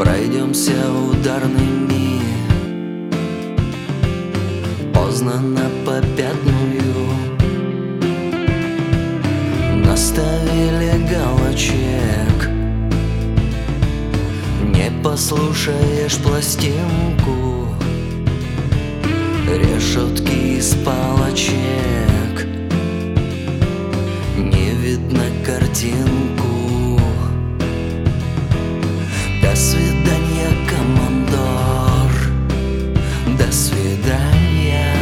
Пройдемся ударными, поздно на попятную. Наставили галочек, не послушаешь пластинку, решетки из палочек, не видно картинку. До свидания, командор, до свидания.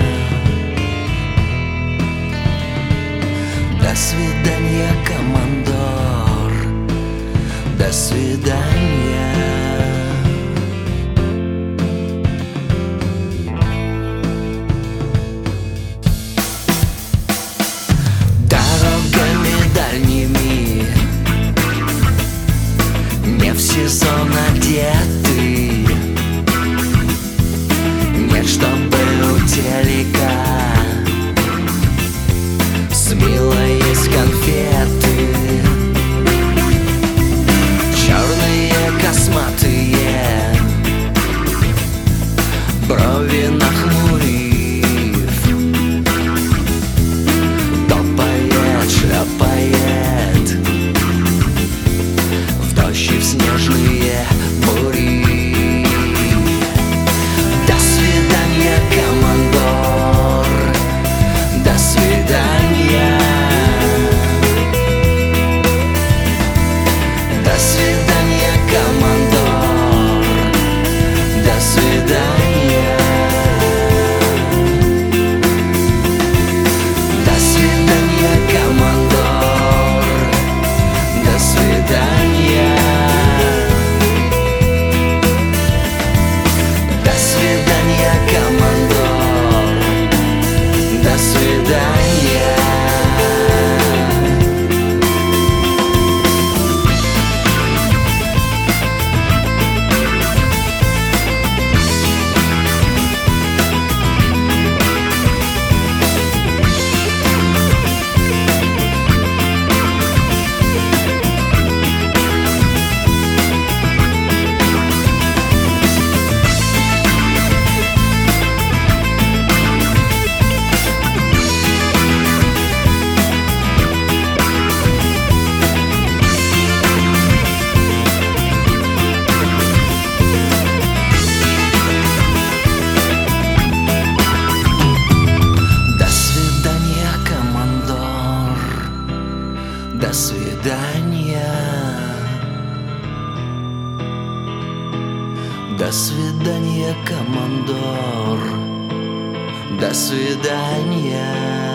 До свидания, командор, до свидания. Дорогами дальними, не в сезон одеты, нет, чтобы у телека с милой есть конфеты. Черные косматые, брови нахмурив, топает, шлепает в дождь и в снежные бури. До свидания, командор, до свидания. До свидания, командор, до свидания. До свидания, командор, до свидания. До свидания, командор, до свидания. До свидания. До свидания, командор. До свидания.